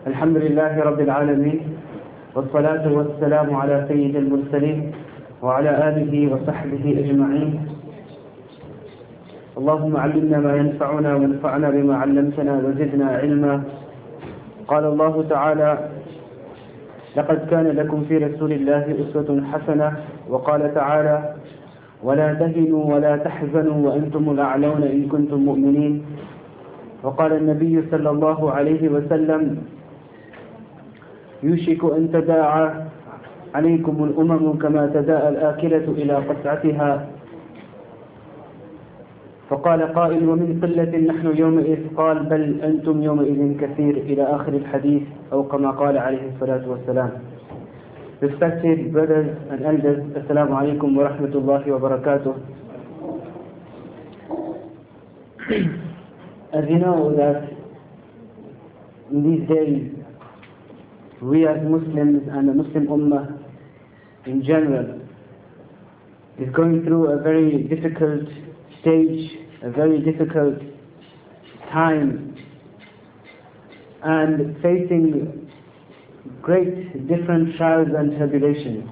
الحمد لله رب العالمين والصلاة والسلام على سيد المرسلين وعلى آله وصحبه أجمعين. اللهم علمنا ما ينفعنا وانفعنا بما علمتنا وزدنا علما. قال الله تعالى: لقد كان لكم في رسول الله أسوة حسنة. وقال تعالى: ولا تهنوا ولا تحزنوا وأنتم الأعلون إن كنتم مؤمنين. وقال النبي صلى الله عليه وسلم: يوشك أن تداعى عليكم الأمم كما تداعى الآكلة إلى قطعتها. فقال قائل: ومن قلة نحن يومئذ؟ قال: بل أنتم يومئذ كثير، إلى آخر الحديث، أو كما قال عليه الصلاة والسلام. Respected brothers and elders, Assalamu alaikum wa rahmatullahi wa barakatuh. As you know that in these days we as Muslims and the Muslim Ummah in general is going through a very difficult stage, a very difficult time, and facing great different trials and tribulations.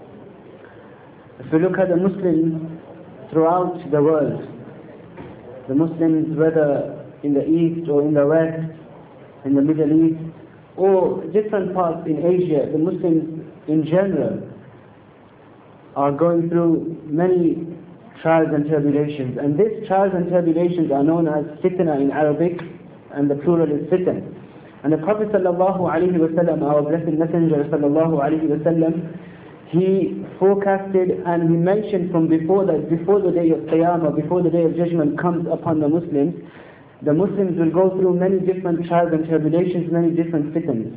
If we look at the Muslims throughout the world, the Muslims whether in the East or in the West, in the Middle East, or different parts in Asia, the Muslims in general are going through many trials and tribulations. And these trials and tribulations are known as fitna in Arabic, and the plural is fitan. And the Prophet sallallahu alaihi wasallam, our blessed Messenger sallallahu alaihi wasallam, he forecasted and he mentioned from before that before the day of Qiyamah, before the day of judgment comes upon the Muslims will go through many different trials and tribulations, many different fitans.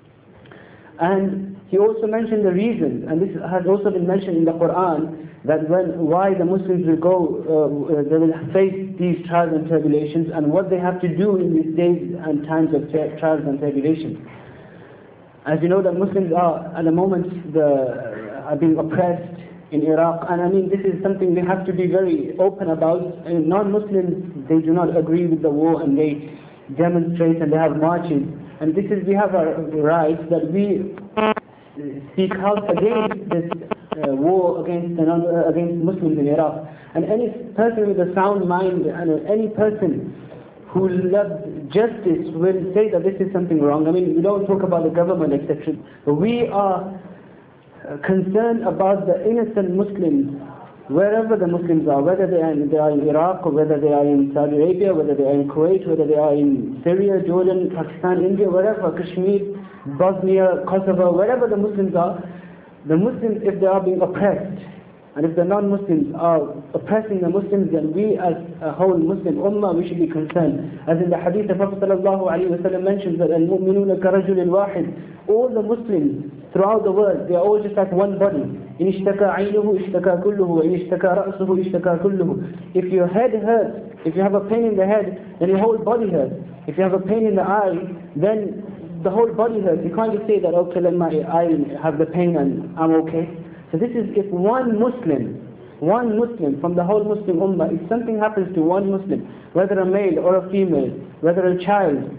And he also mentioned the reasons, and this has also been mentioned in the Quran, that why the Muslims will go, they will face these trials and tribulations, and what they have to do in these days and times of trials and tribulations. As you know, that Muslims are at the moment are being oppressed in Iraq, and I mean this is something we have to be very open about. And non-Muslims, they do not agree with the war, and they demonstrate and they have marches, and we have our rights that we speak out against this war against Muslims in Iraq. And any person with a sound mind and any person who loves justice will say that this is something wrong. I mean, we don't talk about the government, etc. But we are concerned about the innocent Muslims, wherever the Muslims are, whether they are in Iraq, or whether they are in Saudi Arabia, whether they are in Kuwait, whether they are in Syria, Jordan, Pakistan, India, wherever, Kashmir, Bosnia, Kosovo, wherever the Muslims are, the Muslims, if they are being oppressed, and if the non-Muslims are oppressing the Muslims, then we as a whole Muslim Ummah, we should be concerned. As in the hadith, the Prophet ﷺ mentions that al-mu'minuna karajul al-wahid, all the Muslims throughout the world, they are all just like one body. In ishtaka aynuhu ishtaka kulluhu, in ishtaka ra'suhu ishtaka kulluhu. If your head hurts, if you have a pain in the head, then your whole body hurts. If you have a pain in the eye, then the whole body hurts. You can't just say that, okay, let my eye have the pain and I'm okay. So this is if one Muslim from the whole Muslim Ummah, if something happens to one Muslim, whether a male or a female, whether a child,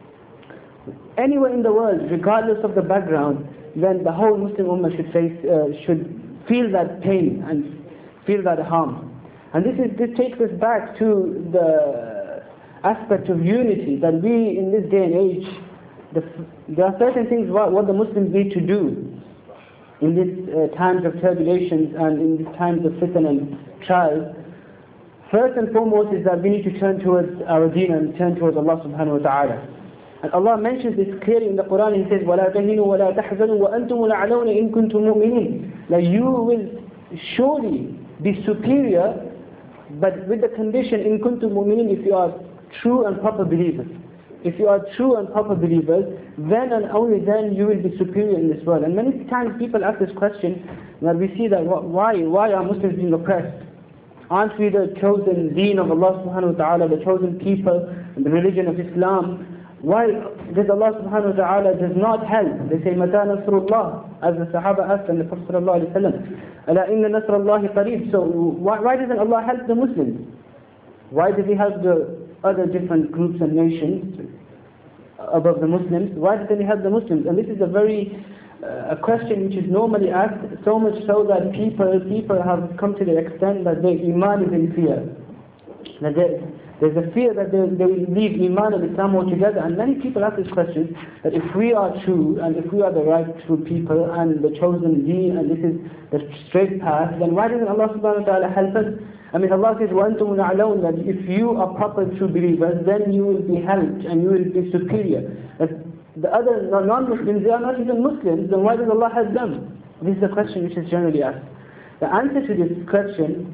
anywhere in the world, regardless of the background, then the whole Muslim Ummah should feel that pain and feel that harm. And this takes us back to the aspect of unity, that we in this day and age, there are certain things what the Muslims need to do in these times of tribulations and in these times of fitan and trials. First and foremost is that we need to turn towards our deen and turn towards Allah subhanahu wa ta'ala. And Allah mentions this clearly in the Quran. He says, وَلَا تَهِنُوا وَلَا تَحْزَنُوا وَأَنْتُمُ الْأَعْلَوْنَ إِن كُنتُم مُؤْمِنِينَ. That you will surely be superior, but with the condition, إِن كُنتُم مُؤْمِنِينَ, if you are true and proper believers. If you are true and proper believers, then and only then you will be superior in this world. And many times people ask this question, that we see that why are Muslims being oppressed? Aren't we the chosen deen of Allah subhanahu wa ta'ala, the chosen people, the religion of Islam? Why does Allah subhanahu wa ta'ala does not help? They say, مَتَى نَصْرُ اللَّهِ, as the Sahaba asked and the Prophet sallallahu alayhi wa sallam, أَلَا إِنَّ نَصْرَ اللَّهِ قَرِيبٌ. So why doesn't Allah help the Muslims? Why does He help the other different groups and nations? above the Muslims, why doesn't he help the Muslims? And this is a very a question which is normally asked, so much so that people have come to the extent that their iman is in fear. That there's a fear that they will leave iman and Islam altogether. And many people ask this question, that if we are true, and if we are the right true people, and the chosen deen, and this is the straight path, then why doesn't Allah subhanahu wa ta'ala help us? I mean, Allah says, وَأَنْتُمُ الْأَعْلَوْنَ, that if you are proper true believers, then you will be helped, and you will be superior. That the other non-Muslims, they are not even Muslims, then why does Allah help them? This is the question which is generally asked. The answer to this question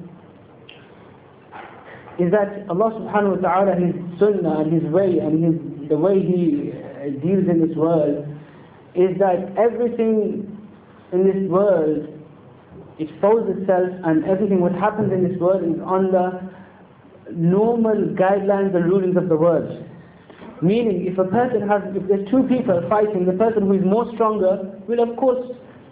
is that Allah subhanahu wa ta'ala, His sunnah and His way and the way He deals in this world, is that everything in this world, it folds itself, and everything what happens in this world is on the normal guidelines and rulings of the world. Meaning, if there's two people fighting, the person who is more stronger will of course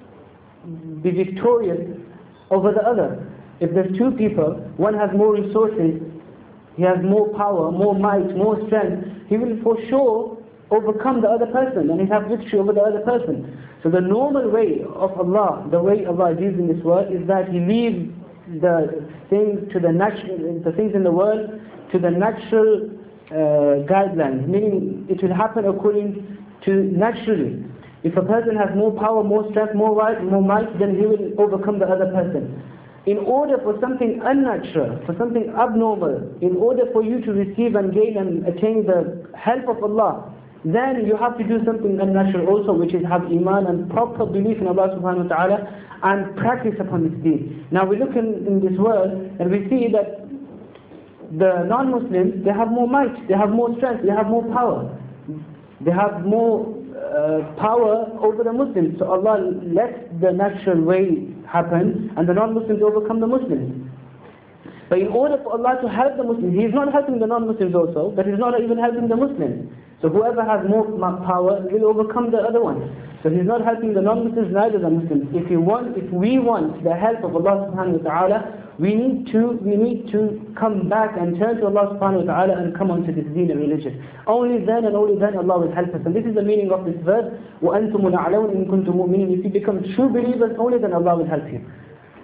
be victorious over the other. If there's two people, one has more resources, he has more power, more might, more strength, he will for sure overcome the other person and he have victory over the other person. So the normal way of Allah, the way Allah deals in this world, is that He leaves the things to the things in the world to the natural guidelines, meaning it will happen according to naturally. If a person has more power, more strength, more might, then he will overcome the other person. In order for something unnatural, for something abnormal, in order for you to receive and gain and attain the help of Allah, then you have to do something unnatural also, which is have iman and proper belief in Allah subhanahu wa ta'ala and practice upon this deen. Now we look in this world and we see that the non-Muslims, they have more might, they have more strength, they have more power. They have more power over the Muslims. So Allah lets the natural way happen and the non-Muslims overcome the Muslims. But in order for Allah to help the Muslims, He is not helping the non-Muslims also, but He's not even helping the Muslims. So whoever has more power will overcome the other one. So He's not helping the non-Muslims, neither the Muslims. If we want the help of Allah subhanahu wa ta'ala, we need to come back and turn to Allah subhanahu wa ta'ala and come onto this deen and religion. Only then and only then Allah will help us. And this is the meaning of this verse, وَأَنْتُمُ الْأَعْلَوْنَ إِن كُنتُم مُؤْمِنِينَ. If you become true believers, only then Allah will help you.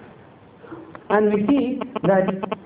And we see that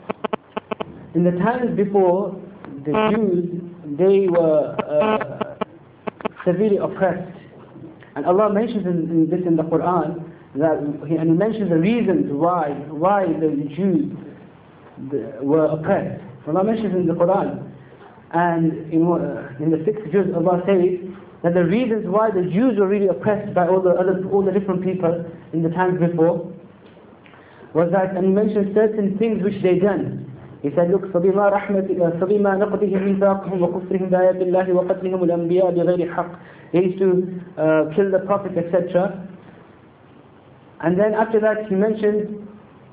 in the times before, the Jews, they were severely oppressed. And Allah mentions this in the Quran, and He mentions the reasons why the Jews were oppressed. Allah mentions in the Quran. And in the 6th juz, Allah says that the reasons why the Jews were really oppressed by all the different people in the times before was that, and He mentioned certain things which they done. He said, look, فَبِمَا نَقْضِهِمْ مِيثَاقَهُمْ وَكُفْرِهِمْ بِآيَاتِ اللَّهِ وَقَتْلِهِمُ الْأَنْبِيَاءَ بِغَيْرِ حَقٍّ. They used to kill the prophets, etc. And then after that He mentioned,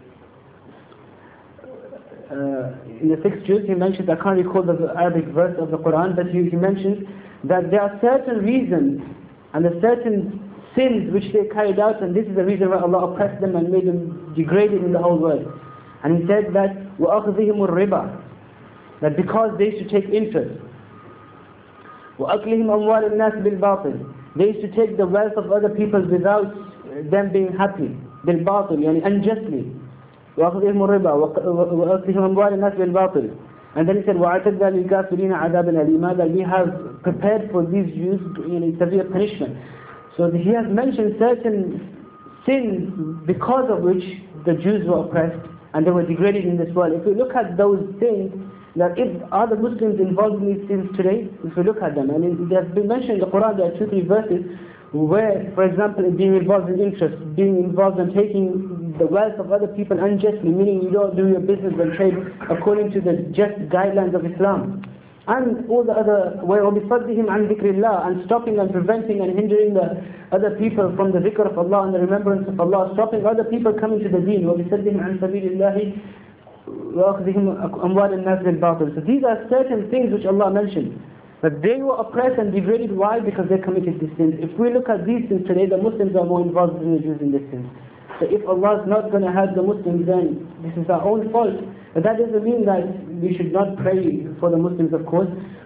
in the 6th juz, He mentioned, I can't recall the Arabic verse of the Quran, but He mentioned that there are certain reasons and there are certain sins which they carried out, and this is the reason why Allah oppressed them and made them degraded in the whole world. And He said that وَأَخْذِهِمُ الرِّبَى, that because they used to take interest, وَأَكْلِهِمْ أَمْوَالِ النَّاسِ بِالْبَاطِلِ, they used to take the wealth of other people without them being happy, بِالْبَاطِلِ, يعني unjustly. وَأَخْذِهِمُ الرِّبَى وَأَكْلِهِمْ أَمْوَالِ النَّاسِ بِالْبَاطِلِ. And then He said وَأَعْتَدْنَا لِلْكَافِرِينَ عَذَابًا أَلِيمًا, that we have prepared for these Jews severe punishment. So He has mentioned certain sins because of which the Jews were oppressed and they were degraded in this world. If we look at those things, that are the Muslims involved in these sins today? If we look at them, and they have been mentioned in the Quran, there are 2-3 verses where, for example, being involved in interest, being involved in taking the wealth of other people unjustly, meaning you don't do your business and trade according to the just guidelines of Islam. And all the other way, وَبِصَدِّهِمْ عَنْ ذِكْرِ اللَّهِ, and stopping and preventing and hindering the other people from the dhikr of Allah and the remembrance of Allah, stopping other people coming to the deen, وَبِصَدِّهِمْ عَنْ سَبِيلِ اللَّهِ وَأَخْذِهِمْ أَمْوَالِ النَّاسِ بِالْبَاطِلِ. So these are certain things which Allah mentioned. But they were oppressed and degraded. Why? Because they committed these sins. If we look at these sins today, the Muslims are more involved than the Jews in these sins. So if Allah is not going to help the Muslims, then this is our own fault. But that doesn't mean that we should not pray for the Muslims, of course.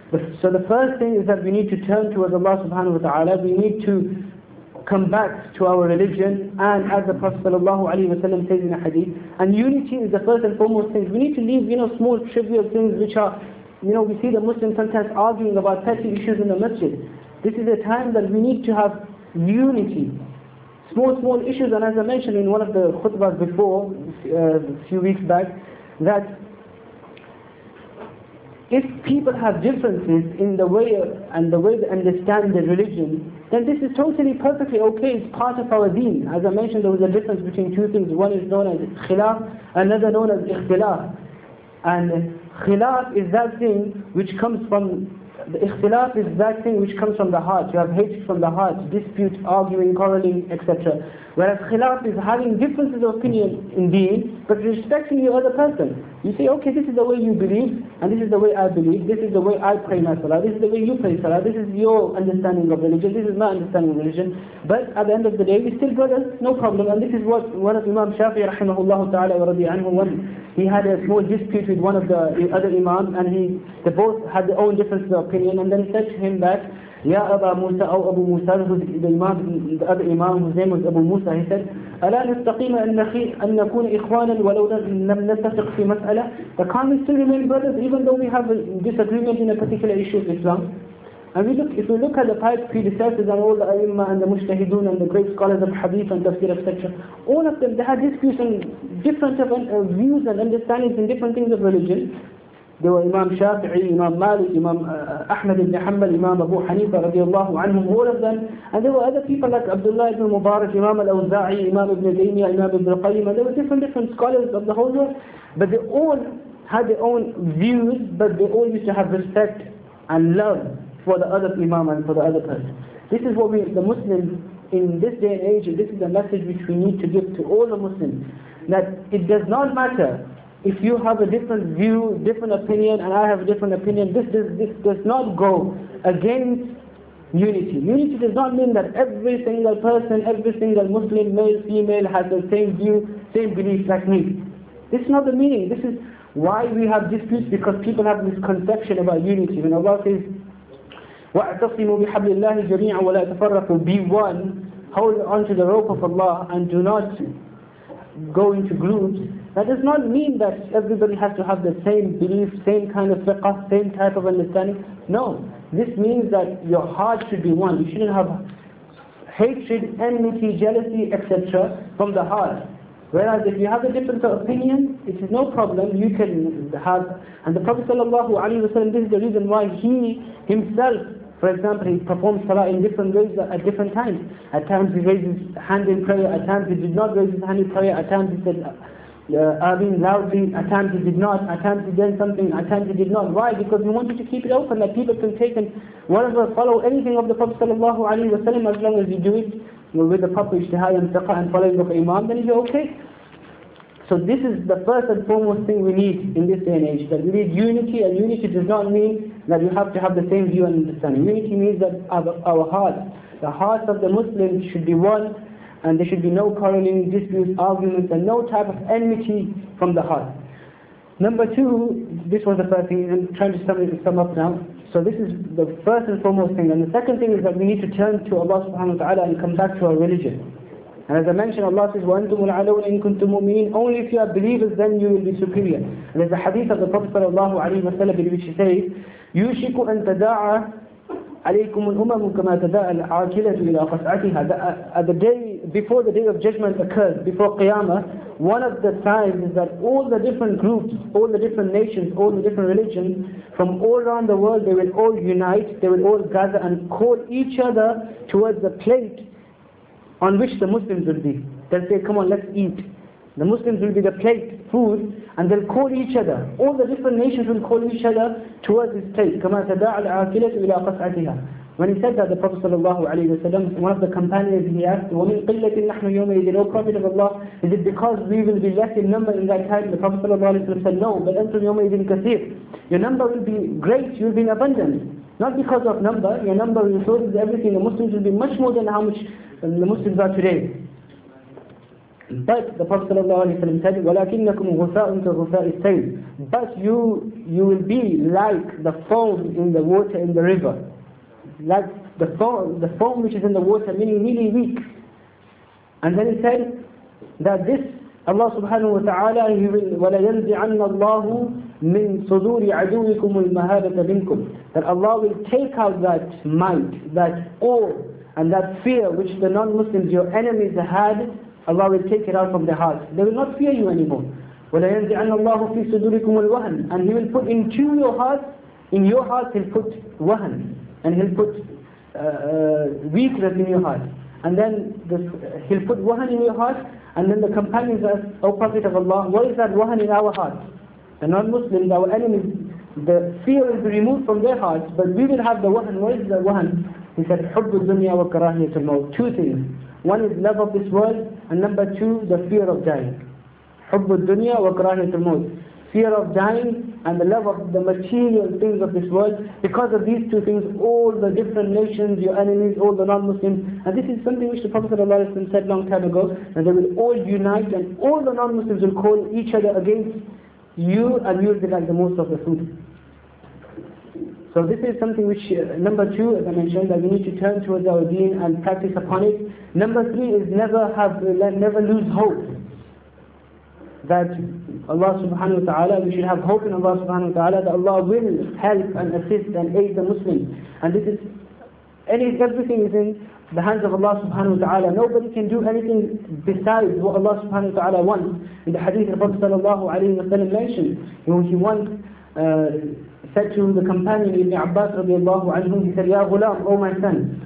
So the first thing is that we need to turn towards Allah subhanahu wa ta'ala. We need to come back to our religion, and as the Prophet sallallahu alaihi wasallam says in a hadith, and unity is the first and foremost thing. We need to leave, small trivial things which are, we see the Muslims sometimes arguing about petty issues in the masjid. This is a time that we need to have unity. Small issues, and as I mentioned in one of the khutbahs before, a few weeks back, that if people have differences in the way they understand the religion, then this is totally perfectly okay. It's part of our deen. As I mentioned, there was a difference between two things. One is known as khilaf, another known as ikhtilaf. And khilaf is that thing which comes from the ikhtilaf is that thing which comes from the heart. You have hatred from the heart, dispute, arguing, quarreling, etc. Whereas khilaf is having differences of opinion in deen, but respecting the other person. You say, okay, this is the way you believe, and this is the way I believe, this is the way I pray my salah, this is the way you pray salah, this is your understanding of religion, this is my understanding of religion. But at the end of the day, we're still brothers, no problem. And this is what one of Imam Shafi'i rahimahullah ta'ala wa radiya anhu, when he had a small dispute with one of the other imams, and they both had their own differences of opinion, and then he said to him that, Ya Aba Musa, or Abu Musa, who's the other imam, whose name was Abu Musa, he said, ألا نستقيم أن نكون إخوانا ولو لم نتفق في مسألة. But can't we still remain brothers even though we have a disagreement in a particular issue of Islam? And if we look at the pious predecessors and all the Aimma and the Mujtahidun and the great scholars of Hadith and Tafsir, etc., all of them, they had disputes and different views and understandings in different things of religion. There were Imam Shafi'i, Imam Malik, Imam Ahmad ibn Hanbal, Imam Abu Hanifa radiallahu anhum, all of them. And there were other people like Abdullah ibn Mubarak, Imam al-Awza'i, Imam ibn Taymiyyah, Imam ibn Qayyim, and there were different scholars of the whole world. But they all had their own views, but they all used to have respect and love for the other Imam and for the other person. This is what the Muslims in this day and age, this is the message which we need to give to all the Muslims, that it does not matter if you have a different view, different opinion, and I have a different opinion. This does not go against unity. Unity does not mean that every single person, every single Muslim, male, female, has the same view, same belief like me. This is not the meaning. This is why we have disputes, because people have misconception about unity. When Allah says, وَاعْتَصِمُوا بِحَبْلِ اللَّهِ جَمِيعًا وَلَا تَفَرَّقُوا, be one, hold onto the rope of Allah and do not go into groups. That does not mean that everybody has to have the same belief, same kind of fiqh, same type of understanding. No, this means that your heart should be one. You shouldn't have hatred, enmity, jealousy, etc. from the heart. Whereas if you have a difference of opinion, it is no problem. You can have, and the Prophet ﷺ, this is the reason why he himself, for example, he performed salah in different ways at different times. At times he raised his hand in prayer, at times he did not raise his hand in prayer, at times he said Ameen loudly, at times he did not, at times he did something, at times he did not. Why? Because we wanted to keep it open, that people can take and whatever, follow anything of the Prophet ﷺ, as long as you do it with the proper ijtihad and fiqh and following of Imam, then you're okay. So this is the first and foremost thing we need in this day and age, that we need unity, and unity does not mean that you have to have the same view and understanding. Unity means that our hearts, the hearts of the Muslims should be one, and there should be no quarreling, disputes, arguments, and no type of enmity from the heart. Number two, this was the first thing, I'm trying to sum up now. So this is the first and foremost thing. And the second thing is that we need to turn to Allah subhanahu wa ta'ala and come back to our religion. And as I mentioned, Allah says, وَأَنْتُمُ الْعَلَوْنَ إِن كُنْتُم مُؤْمِنِينَ. Only if you are believers, then you will be superior. And there's a hadith of the Prophet sallallahu alayhi wa sallam in which he says, يُوشِكُ أَن تَدَاعَ عَلَيْكُمُ الْأُمَمُ كَمَا تَدَاعَ الْعَاكِلَةُ إِلَى قَصْعَتِهَا. At the day, before the day of judgment occurs, before Qiyamah, one of the signs is that all the different groups, all the different nations, all the different religions, from all around the world, they will all unite, they will all gather and call each other towards the plate on which the Muslims will be. They'll say, come on, let's eat. The Muslims will be the plate, food, and they'll call each other. All the different nations will call each other towards this plate. كَمَا تَدَاعَ الْعَاكِلَةُ إِلَىٰ قَصْعَتِهَا. When he said that, the Prophet ﷺ, one of the companions, he asked, وَمِنْ قِلَّةٍ نَحْنُ يَوْمَئِذٍ, O Prophet of Allah, is it because we will be less in number in that time? The Prophet ﷺ said, no, but أَنْتُمْ يَوْمَئِذٍ كَثِيرٌ. Your number will be great, you will be in abundance. Not because of number, your number, resources, everything. The Muslims will be much more than how much the Muslims are today. But the Prophet ﷺ said, وَلَكِنَّكُمْ غُثَاءٌ كَغُثَاءِ السَّيْلِ. But you will be like the foam in the water in the river. Like the foam which is in the water, meaning really weak. And then he said that this, Allah subhanahu wa ta'ala, He will, وَلَيَنْزِعَنَّ اللَّهُ مِنْ صُدُورِ عَدُوِّكُمُ الْمَهَابَةَ مِنْكُمْ. That Allah will take out that might, that awe, and that fear which the non-Muslims, your enemies, had. Allah will take it out from their hearts. They will not fear you anymore. وَلَيَنْزِعَنَّ اللَّهُ فِي صُدُورِكُمُ الْوَهْنَ. And He will put into your heart, in your heart He'll put wahan, and He'll put weakness in your heart. And then He'll put wahan in your heart, and then the companions ask, O Prophet of Allah, what is that wahan in our hearts? The non-Muslims, our enemies, the fear will be removed from their hearts, but we will have the wahan. What is the wahan? He said, حُبُّ الدُّنْيَا وَكَرَاهِيَةُ الْمَوْتِ. Two things. One is love of this world, and number two, the fear of dying. حُبُّ الدُّنْيَا وَكَرَاهِيَةُ الْمَوْتِ. Fear of dying and the love of the material things of this world. Because of these two things, all the different nations, your enemies, all the non-Muslims, and this is something which the Prophet ﷺ said long time ago, that they will all unite and all the non-Muslims will call each other against you, and you will be like the most of the food. So this is something which, number two, as I mentioned, that we need to turn towards our deen and practice upon it. Number three is never lose hope. That Allah subhanahu wa ta'ala, we should have hope in Allah subhanahu wa ta'ala, that Allah will help and assist and aid the Muslims. And this is, everything is in the hands of Allah subhanahu wa ta'ala. Nobody can do anything besides what Allah subhanahu wa ta'ala wants. In the hadith, the Prophet sallallahu alayhi wa sallam mentioned, he once said to the companion Ibn Abbas radiallahu anhu, he said, Ya ghulam, O my son,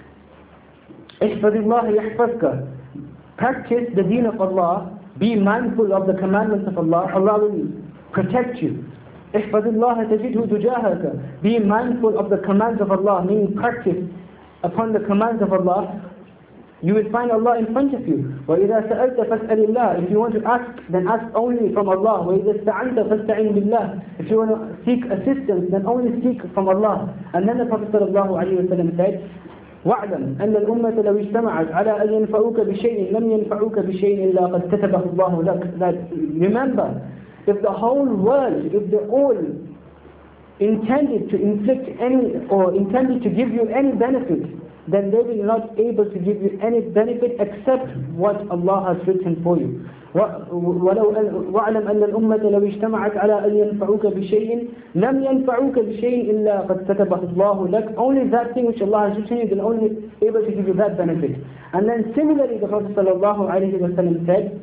ihfadillah yahfazka. Practice the deen of Allah, be mindful of the commandments of Allah, Allah will protect you. Ihfadillah tajidhu tujahaka. Be mindful of the commands of Allah, meaning practice upon the commands of Allah. You will find Allah in front of you. وَإِذَا سَأَلْتَ فَاسْأَلِ اللَّهِ. If you want to ask, then ask only from Allah. وَإِذَا اسْتَعَنْتَ فَاسْتَعِنْ بِاللَّهِ. If you want to seek assistance, then only seek from Allah. And then the Prophet ﷺ said, وَاعْلَمْ أَنَّ الْأُمَّةَ لَوْ اجْتَمَعَتْ عَلَىٰ أَنْ يَنْفَعُوكَ بِشَيْءٍ لَمْ يَنْفَعُوكَ بِشَيْءٍ إِلَّا قَدْ كَتَبَهُ اللَّهُ لَكَ. That remember, if the whole world, if they all intended to inflict any, or intended to give you any benefit, then they will not able to give you any benefit except what Allah has written for you. وَاعْلَمْ أَنَّ الْأُمَّةَ لَوْ اجْتَمَعَتْ عَلَىٰ أَنْ يَنْفَعُوكَ بِشَيْءٍ لَمْ يَنْفَعُوكَ بِشَيْءٍ إِلَّا قَدْ كَتَبَهُ اللَّهُ لَكَ. Only that thing which Allah has written, you will only able to give you that benefit. And then similarly, the Prophet ﷺ said,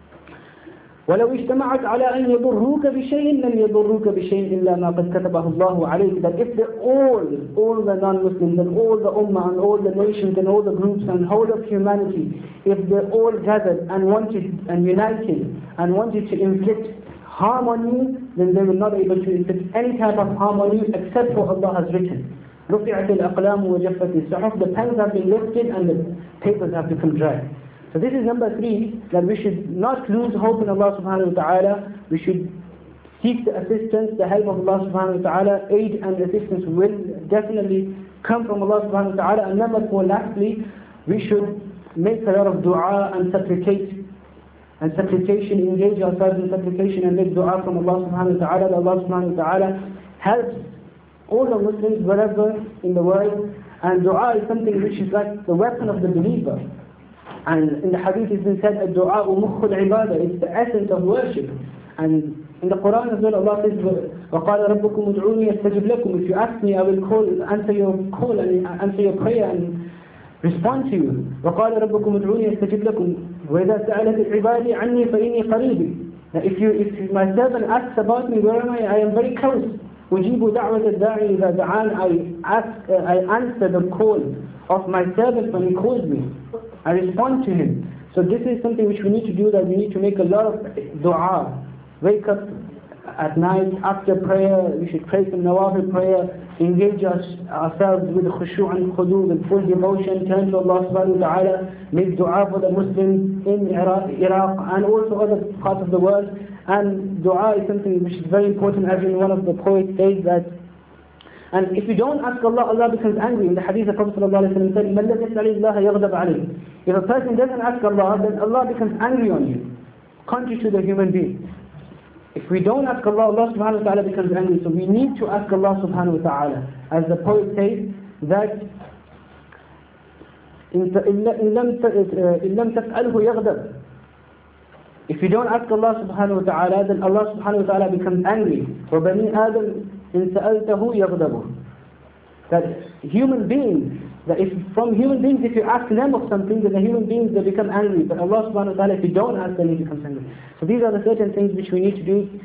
وَلَوْ اجْتَمَعَتْ عَلَىٰ أَنْ يَضُرُّوكَ بِشَيْءٍ لَمْ يَضُرُّوكَ بِشَيْءٍ إِلَّا مَا قَدْ كَتَبَهُ اللَّهُ عَلَيْكَ. That if they all the non-Muslims and all the ummah and all the nations and all the groups and whole of humanity, if they all gathered and wanted and united and wanted to inflict harm on you, then they will not be able to inflict any type of harm on you except what Allah has written. رُفِعَتِ الْأَقْلَامُ وَجَفَّتِ الصُّحُفُ. The pens have been lifted and the papers have become dry. So this is number three, that we should not lose hope in Allah subhanahu wa ta'ala. We should seek the assistance, the help of Allah subhanahu wa ta'ala. Aid and assistance will definitely come from Allah subhanahu wa ta'ala. And number four, lastly, we should make a lot of dua and supplicate. And supplication, engage ourselves in supplication and make dua from Allah subhanahu wa ta'ala. That Allah subhanahu wa ta'ala helps all the Muslims wherever in the world. And dua is something which is like the weapon of the believer. And in the hadith it's been said, الدعاء مخ العبادة. It's the essence of worship. And in the Quran as well, Allah says, وَقَالَ رَبُّكُمُ ادْعُونِي أَسْتَجِبْ لَكُمْ. If you ask me, I will answer your call and answer your prayer and respond to you. وَقَالَ رَبُّكُمُ ادْعُونِي أَسْتَجِبْ لَكُمْ وَإِذَا سَأَلَتِ الْعِبَادِ عَنِّي فَإِنِّي قَرِيبٌ. If my servant asks about me, where am I am very close. أُجِيبُ دَعْوَةَ الدَّاعِي إِذَا دَعَانِ. I answer the call of my servant when he calls me. I respond to him. So this is something which we need to do, that we need to make a lot of dua. Wake up at night, after prayer, we should pray some nawafil prayer, engage ourselves with khushu' and khudu, with full devotion, turn to Allah subhanahu wa ta'ala, make dua for the Muslims in Iraq and also other parts of the world. And dua is something which is very important, as in one of the poets says that And if you don't ask Allah, Allah becomes angry. In the hadith, the Prophet ﷺ said, مَنْ لَمْ يَسْأَلِ اللَّهَ يَغْضَبْ عَلَيْهِ. If a person doesn't ask Allah, then Allah becomes angry on you, contrary to the human being. If we don't ask Allah, Allah subhanahu wa ta'ala becomes angry. So we need to ask Allah subhanahu wa ta'ala. As the poet says, that إِن لَمْ تَفْعَلْهُ يَغْضَبْ. If you don't ask Allah subhanahu wa ta'ala, then Allah subhanahu wa ta'ala becomes angry. وَبَنِي آدَمْ إِن سَأَلْتَهُ يَغْضَبُ. That human beings, that if from human beings, if you ask them of something, then the human beings, they become angry. But Allah subhanahu wa ta'ala, if you don't ask them, He becomes angry. So these are the certain things which we need to do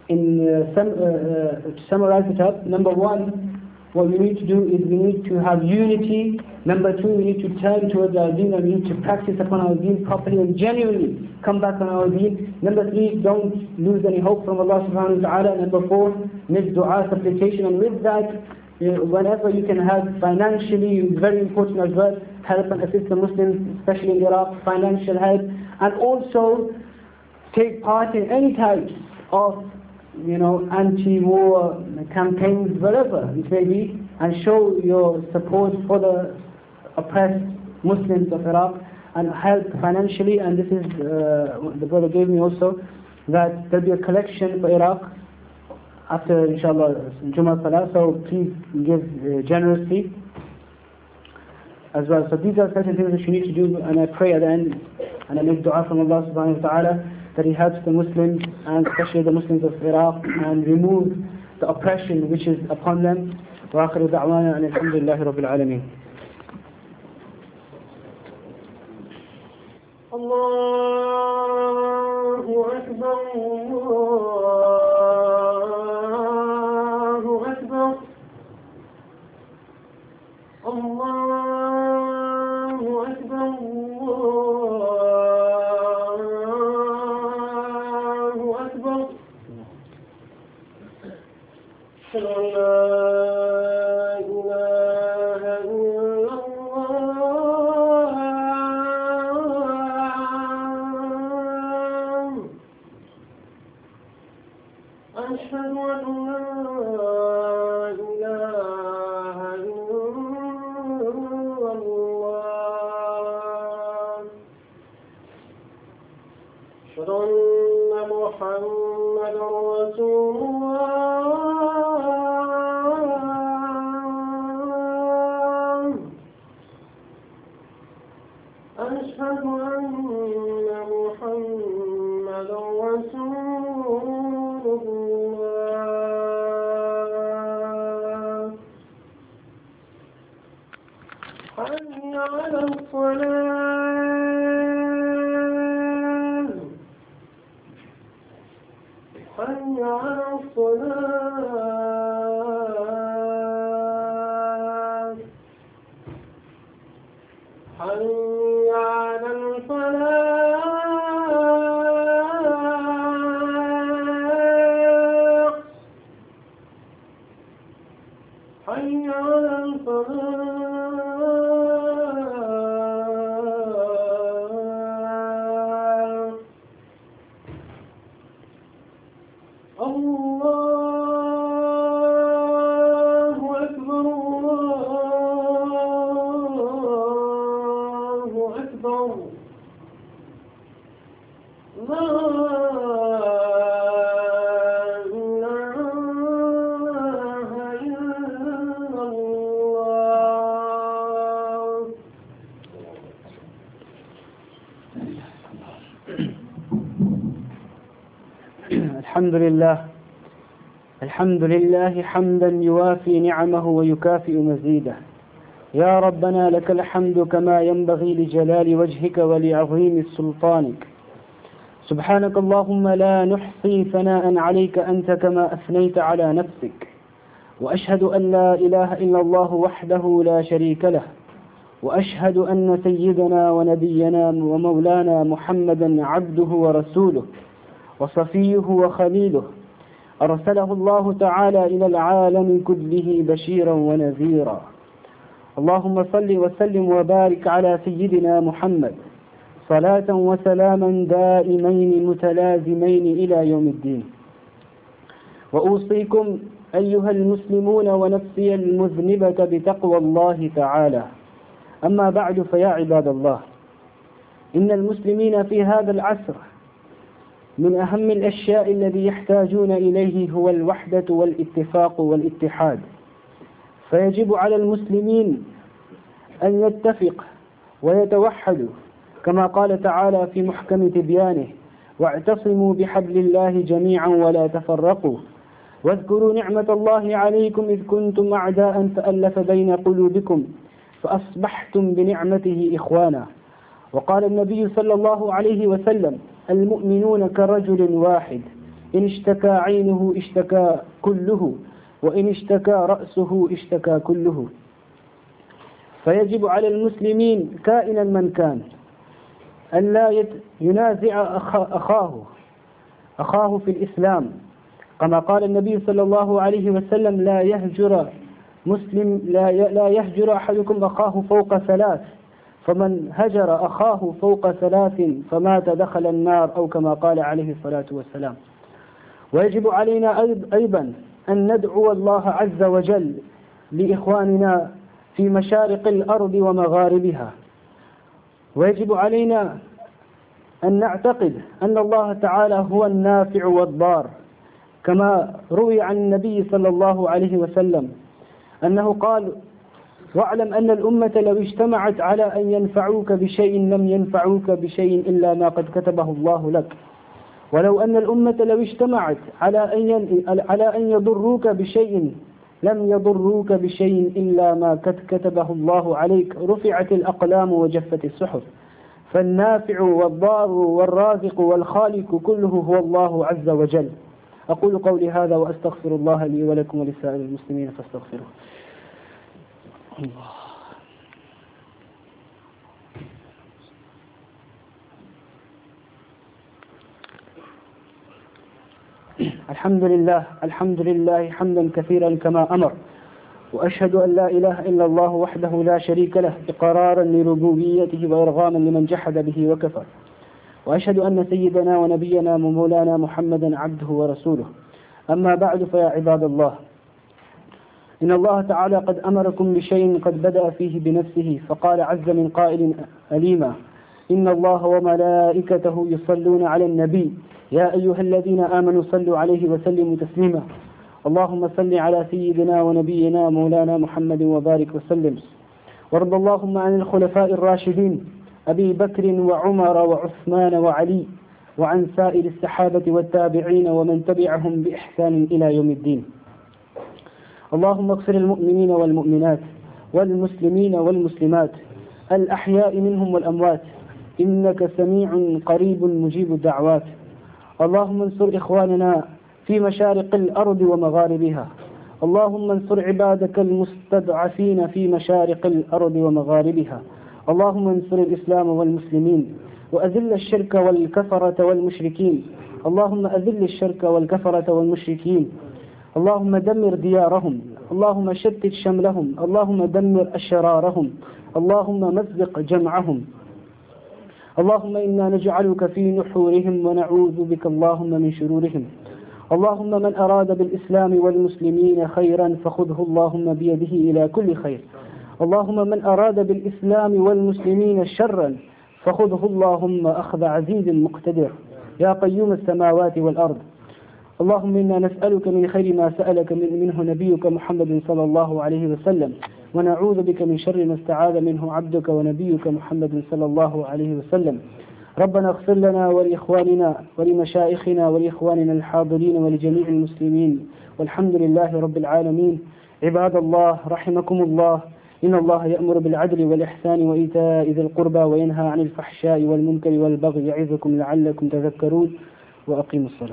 to summarize it up. Number one, what we need to do is we need to have unity. Number two, we need to turn towards our deen, and we need to practice upon our deen properly and genuinely come back on our deen. Number three, don't lose any hope from Allah subhanahu wa ta'ala. Number four, make dua, supplication, and with that, whenever you can help financially, it's very important as well, help and assist the Muslims, especially in Iraq, financial help, and also take part in any types of anti-war campaigns, wherever it may be, and show your support for the oppressed Muslims of Iraq, and help financially. And this is, the brother gave me also, that there'll be a collection for Iraq after, inshallah, Jummah Salah, so please give generously as well. So these are certain things that you need to do, and I pray at the end, and I make dua from Allah subhanahu wa ta'ala, that He helps the Muslims, and especially the Muslims of Iraq, and remove the oppression which is upon them. وآخر دعوانا أن الحمد لله رب العالمين. الله أكبر الله أكبر الله أكبر الله أكبر. أشهد أن لا إله إلا الله. أشهد أن لا إله إلا الله. أشهد أن محمدا رسول الله. أشهد أن محمدا رسول الله. حي على الصلاة. حي على الصلاة. حي على الفلاح. حي على الفلاح. الله أكبر الله أكبر. لا إله إلا الله. الحمد لله الحمد لله حمدا يوافي نعمه ويكافئ مزيده. يا ربنا لك الحمد كما ينبغي لجلال وجهك ولعظيم سلطانك. سبحانك اللهم لا نحصي ثناء عليك أنت كما أثنيت على نفسك. وأشهد أن لا إله إلا الله وحده لا شريك له. وأشهد أن سيدنا ونبينا ومولانا محمدا عبده ورسوله وصفيه وخليله، أرسله الله تعالى إلى العالم كله بشيرا ونذيرا. اللهم صل وسلم وبارك على سيدنا محمد صلاة وسلاما دائمين متلازمين إلى يوم الدين. وأوصيكم أيها المسلمون ونفسي المذنبة بتقوى الله تعالى. أما بعد، فيا عباد الله، إن المسلمين في هذا العصر من أهم الأشياء الذي يحتاجون إليه هو الوحدة والاتفاق والاتحاد. فيجب على المسلمين أن يتفق ويتوحدوا كما قال تعالى في محكم تبيانه: واعتصموا بحبل الله جميعا ولا تفرقوا واذكروا نعمة الله عليكم إذ كنتم أعداء فألف بين قلوبكم فأصبحتم بنعمته إخوانا. وقال النبي صلى الله عليه وسلم: المؤمنون كرجل واحد، إن اشتكى عينه اشتكى كله، وإن اشتكى رأسه اشتكى كله. فيجب على المسلمين كائنا من كان أن لا ينازع أخاه في الإسلام، كما قال النبي صلى الله عليه وسلم: لا يهجر أحدكم أخاه فوق ثلاث، فمن هجر أخاه فوق ثلاث فمات دخل النار، أو كما قال عليه الصلاة والسلام. ويجب علينا أيضا أن ندعو الله عز وجل لإخواننا في مشارق الأرض ومغاربها. ويجب علينا أن نعتقد أن الله تعالى هو النافع والضار، كما روي عن النبي صلى الله عليه وسلم أنه قال: واعلم أن الأمة لو اجتمعت على أن ينفعوك بشيء لم ينفعوك بشيء إلا ما قد كتبه الله لك، ولو أن الأمة لو اجتمعت على أن يضروك بشيء لم يضروك بشيء إلا ما قد كتبه الله عليك، رفعت الأقلام وجفت الصحف. فالنافع والضار والرازق والخالق كله هو الله عز وجل. أقول قولي هذا وأستغفر الله لي ولكم ولسائر المسلمين فاستغفروه. الله. الحمد لله حمدا كثيرا كما أمر، وأشهد أن لا إله إلا الله وحده لا شريك له إقرارا لربوبيته وإرغاما لمن جحد به وكفر، وأشهد أن سيدنا ونبينا ومولانا محمدا عبده ورسوله. أما بعد، فيا عباد الله، إن الله تعالى قد أمركم بشيء قد بدأ فيه بنفسه، فقال عز من قائل أليما: إن الله وملائكته يصلون على النبي يا أيها الذين آمنوا صلوا عليه وسلموا تسليما. اللهم صل على سيدنا ونبينا مولانا محمد وبارك وسلم. وارض اللهم عن الخلفاء الراشدين أبي بكر وعمر وعثمان وعلي، وعن سائر الصحابة والتابعين ومن تبعهم بإحسان إلى يوم الدين. اللهم اغفر المؤمنين والمؤمنات والمسلمين والمسلمات الأحياء منهم والأموات، إنك سميع قريب مجيب الدعوات. اللهم انصر إخواننا في مشارق الأرض ومغاربها. اللهم انصر عبادك المستضعفين في مشارق الأرض ومغاربها. اللهم انصر الإسلام والمسلمين، وأذل الشرك والكفرة والمشركين. اللهم أذل الشرك والكفرة والمشركين. اللهم دمر ديارهم، اللهم شتت شملهم، اللهم دمر أشرارهم، اللهم مزق جمعهم. اللهم إنا نجعلك في نحورهم ونعوذ بك اللهم من شرورهم. اللهم من أراد بالإسلام والمسلمين خيرا فخذه اللهم بيده إلى كل خير. اللهم من أراد بالإسلام والمسلمين شرا فخذه اللهم أخذ عزيز مقتدر يا قيوم السماوات والأرض. اللهم إنا نسألك من خير ما سألك منه نبيك محمد صلى الله عليه وسلم، ونعوذ بك من شر ما استعاذ منه عبدك ونبيك محمد صلى الله عليه وسلم. ربنا اغفر لنا ولإخواننا ولمشائخنا ولإخواننا الحاضرين ولجميع المسلمين، والحمد لله رب العالمين. عباد الله رحمكم الله، إن الله يأمر بالعدل والإحسان وإيتاء ذي القربى وينهى عن الفحشاء والمنكر والبغي يعظكم لعلكم تذكرون، وأقيموا الصلاة.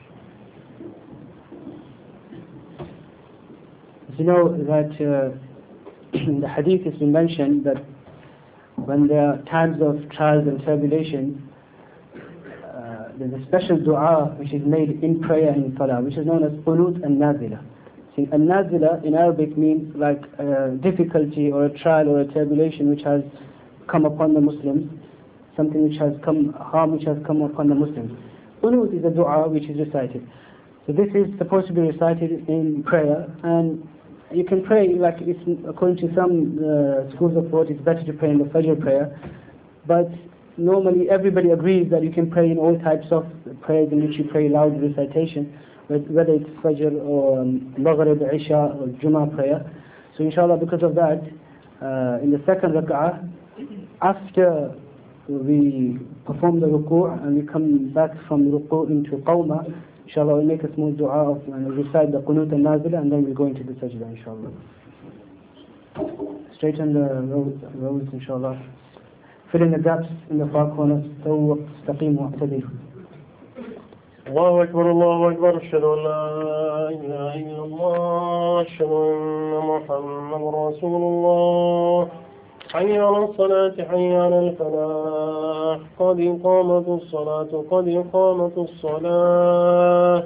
You know that in the hadith it's been mentioned that when there are times of trials and tribulation, there's a special dua which is made in prayer in salah, which is known as qunut al-nazila. See, al-nazila in Arabic means like a difficulty or a trial or a tribulation which has come upon the Muslims, something which has come, harm which has come upon the Muslims. Qunut is a dua which is recited. So this is supposed to be recited in prayer, and you can pray, like it's, according to some schools of thought, it's better to pray in the Fajr prayer, but normally everybody agrees that you can pray in all types of prayers in which you pray loud recitation, whether it's Fajr or Maghrib, Isha or Jummah prayer. So inshallah, because of that, in the second rak'ah, after we perform the ruku' and we come back from ruku' into qawma, inshallah we'll make a small dua and recite the qunut and nazila, and then we'll go into the sajda, inshallah. Straighten the rows, inshallah. Fill in the gaps in the far corners. استووا استقيموا واعتدلوا. الله أكبر الله أكبر أشهد أن لا إله إلا الله أشهد أن محمد رسول الله حي على الصلاة حي على الفلاح قد قامت الصلاة قد قامت الصلاة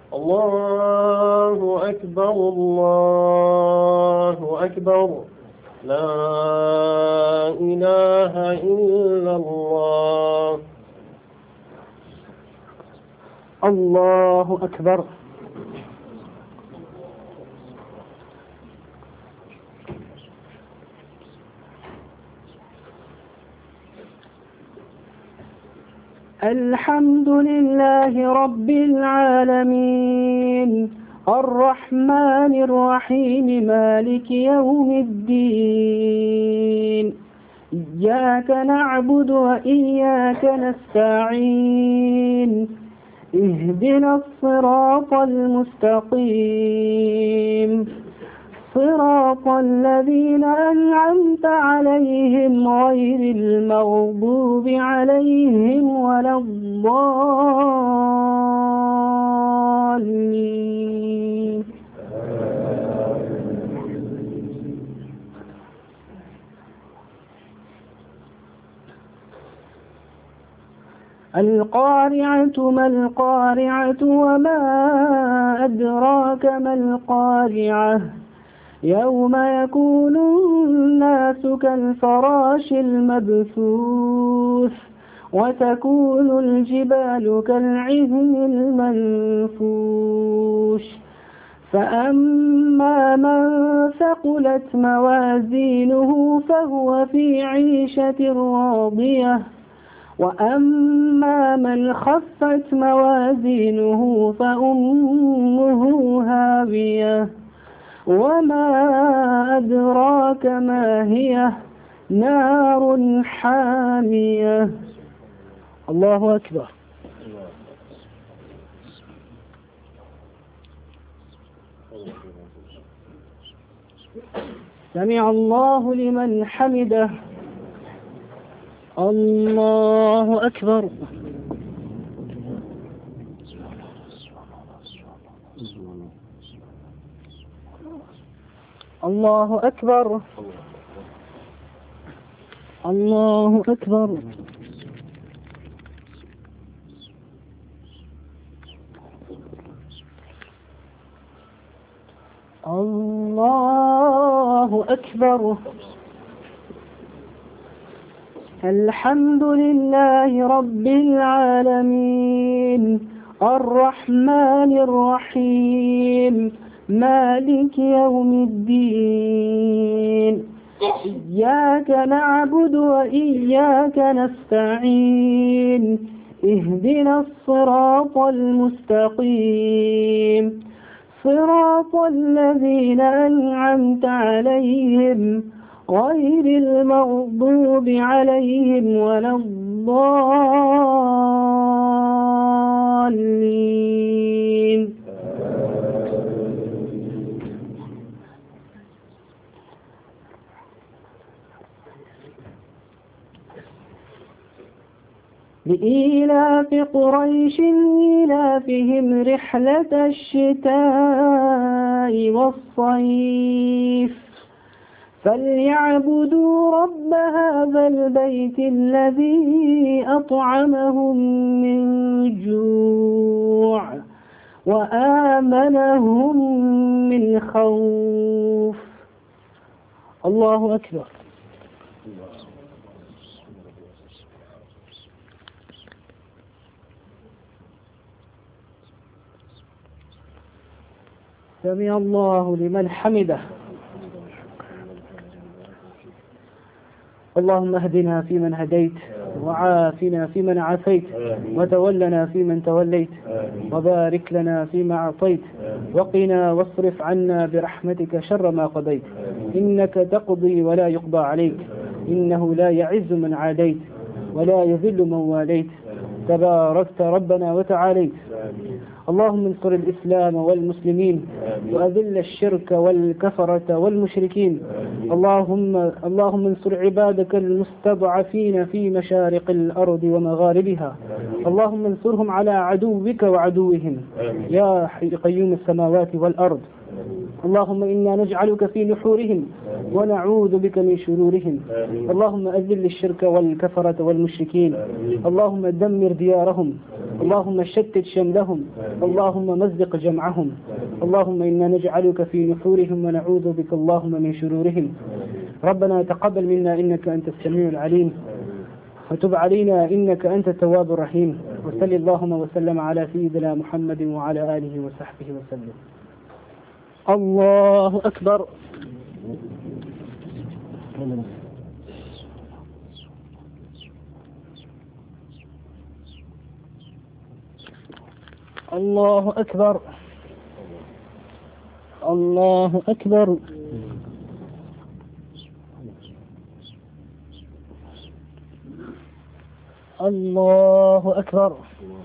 الله أكبر الله أكبر لا إله إلا الله الله أكبر. الحمد لله رب العالمين الرحمن الرحيم مالك يوم الدين إياك نعبد وإياك نستعين اهدنا الصراط المستقيم صراط الذين أنعمت عليهم غير المغضوب عليهم ولا الضالين. القارعة ما القارعة وما أدراك ما القارعة يوم يكون الناس كالفراش المبثوث وتكون الجبال كالعهن المنفوش فأما من ثقلت موازينه فهو في عيشة راضية وأما من خفت موازينه فأمه هاوية وما أدراك ما هي نار حامية. الله أكبر. سمع الله لمن حمده. الله أكبر. الله أكبر. الله أكبر. الله أكبر. الحمد لله رب العالمين الرحمن الرحيم مالك يوم الدين إياك نعبد وإياك نستعين اهدنا الصراط المستقيم صراط الذين أنعمت عليهم غير المغضوب عليهم ولا الضالين. لإيلاف قريش إيلافهم رحلة الشتاء والصيف فليعبدوا رب هذا البيت الذي أطعمهم من جوع وآمنهم من خوف. الله أكبر. سمع الله لمن حمده. اللهم اهدنا فيمن هديت، وعافنا فيمن عافيت، وتولنا فيمن توليت، وبارك لنا فيما أعطيت، وقنا واصرف عنا برحمتك شر ما قضيت، إنك تقضي ولا يقضى عليك، إنه لا يعز من عاديت ولا يذل من واليت، تباركت ربنا وتعاليت. اللهم انصر الإسلام والمسلمين، وأذل الشرك والكفرة والمشركين. اللهم انصر عبادك المستضعفين في مشارق الأرض ومغاربها. اللهم انصرهم على عدوك وعدوهم يا قيوم السماوات والأرض. اللهم إنا نجعلك في نحورهم ونعوذ بك من شرورهم. اللهم أذل الشرك والكفرة والمشركين. اللهم دمر ديارهم. اللهم شتت شملهم. اللهم مزق جمعهم. اللهم إنا نجعلك في نحورهم ونعوذ بك اللهم من شرورهم. ربنا تقبل منا إنك أنت السميع العليم، وتب علينا إنك أنت التواب الرحيم. وصل اللهم وسلم على سيدنا محمد وعلى آله وصحبه وسلم. الله أكبر. الله أكبر. الله أكبر. الله أكبر.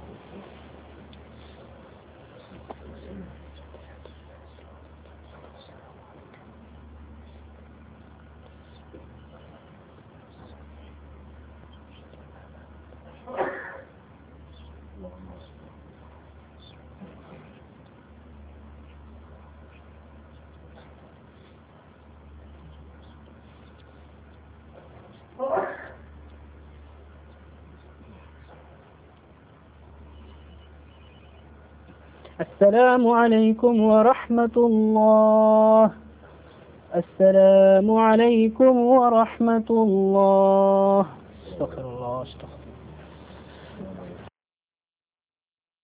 السلام عليكم ورحمة الله. السلام عليكم ورحمة الله. استغفر الله. استغفر الله.